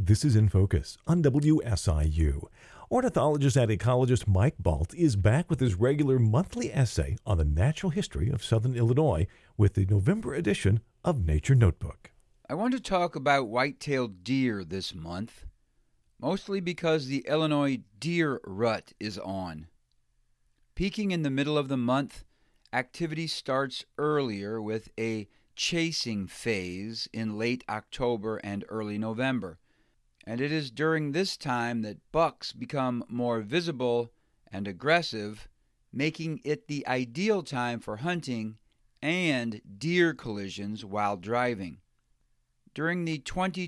This is In Focus on WSIU. Ornithologist and ecologist Mike Balt is back with his regular monthly essay on the natural history of southern Illinois with the November edition of Nature Notebook. I want to talk about white-tailed deer this month, mostly because the Illinois deer rut is on. Peaking in the middle of the month, activity starts earlier with a chasing phase in late October and early November, and it is during this time that bucks become more visible and aggressive, making it the ideal time for hunting and deer collisions while driving. During the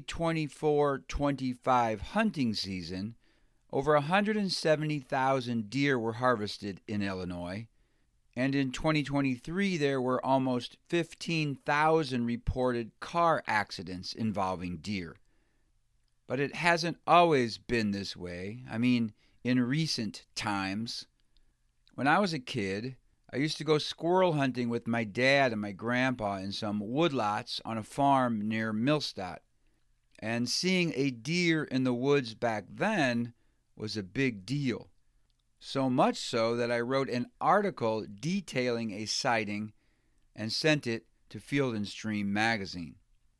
2024-25 hunting season, over 170,000 deer were harvested in Illinois, and in 2023 there were almost 15,000 reported car accidents involving deer. But it hasn't always been this way. In recent times. When I was a kid, I used to go squirrel hunting with my dad and my grandpa in some woodlots on a farm near Millstadt. And seeing a deer in the woods back then was a big deal. So much so that I wrote an article detailing a sighting and sent it to Field and Stream magazine.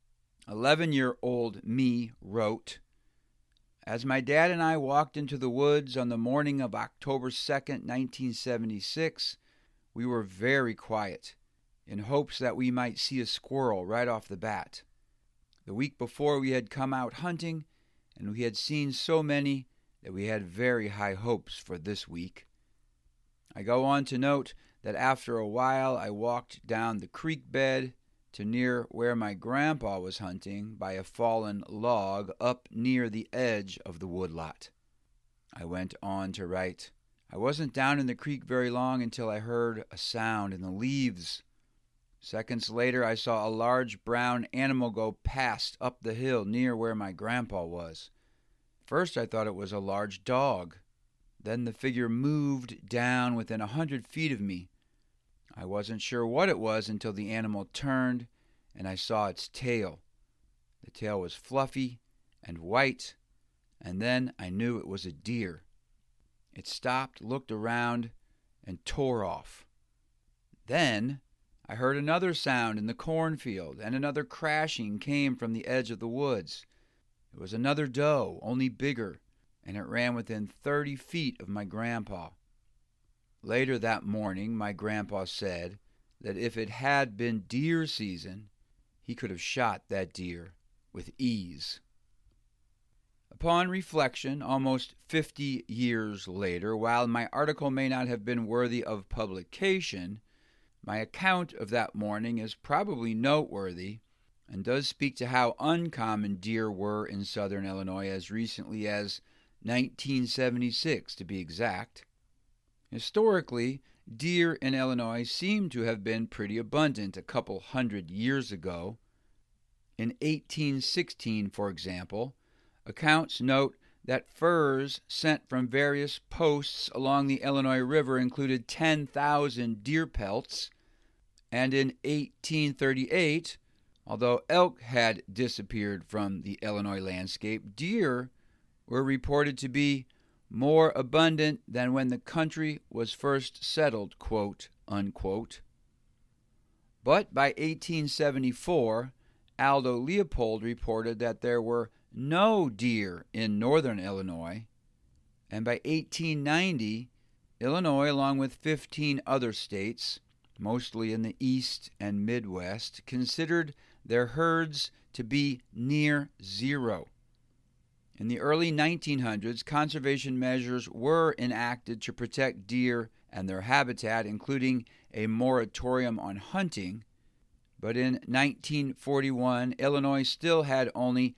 11-year-old me wrote, "As my dad and I walked into the woods on the morning of October 2nd, 1976, we were very quiet, in hopes that we might see a squirrel right off the bat. The week before we had come out hunting, and we had seen so many that we had very high hopes for this week." I go on to note that after a while I walked down the creek bed to near where my grandpa was hunting by a fallen log up near the edge of the woodlot. I went on to write, "I wasn't down in the creek very long until I heard a sound in the leaves. Seconds later I saw a large brown animal go past up the hill near where my grandpa was. First I thought it was a large dog. Then the figure moved down within 100 feet of me. I wasn't sure what it was until the animal turned and I saw its tail. The tail was fluffy and white, and then I knew it was a deer. It stopped, looked around, and tore off. Then I heard another sound in the cornfield, and another crashing came from the edge of the woods. It was another doe, only bigger, and it ran within 30 feet of my grandpa. Later that morning, my grandpa said that if it had been deer season, he could have shot that deer with ease." Upon reflection, almost 50 years later, while my article may not have been worthy of publication, my account of that morning is probably noteworthy and does speak to how uncommon deer were in southern Illinois as recently as 1976, to be exact. Historically, deer in Illinois seem to have been pretty abundant a couple hundred years ago. In 1816, for example, accounts note that furs sent from various posts along the Illinois River included 10,000 deer pelts, and in 1838, although elk had disappeared from the Illinois landscape, deer were reported to be more abundant than when the country was first settled, quote, unquote. But by 1874, Aldo Leopold reported that there were no deer in northern Illinois, and by 1890, Illinois, along with 15 other states, mostly in the East and Midwest, considered their herds to be near zero. In the early 1900s, conservation measures were enacted to protect deer and their habitat, including a moratorium on hunting. But in 1941, Illinois still had only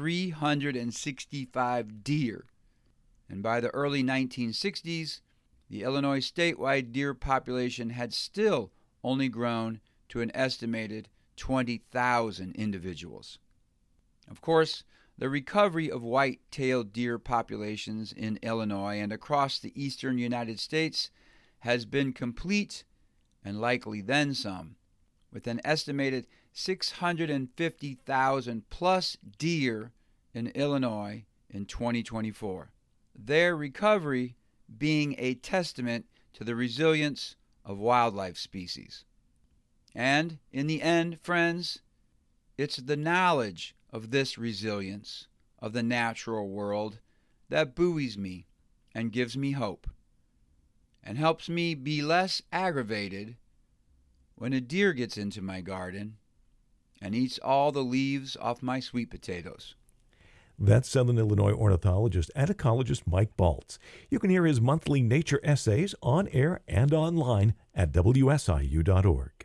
365 deer. And by the early 1960s, the Illinois statewide deer population had still only grown to an estimated 20,000 individuals. Of course, the recovery of white-tailed deer populations in Illinois and across the eastern United States has been complete and likely then some, with an estimated 650,000 plus deer in Illinois in 2024. Their recovery being a testament to the resilience of wildlife species. And in the end, friends, it's the knowledge of this resilience of the natural world that buoys me and gives me hope, and helps me be less aggravated when a deer gets into my garden and eats all the leaves off my sweet potatoes. That's Southern Illinois ornithologist and ecologist Mike Baltz. You can hear his monthly nature essays on air and online at WSIU.org.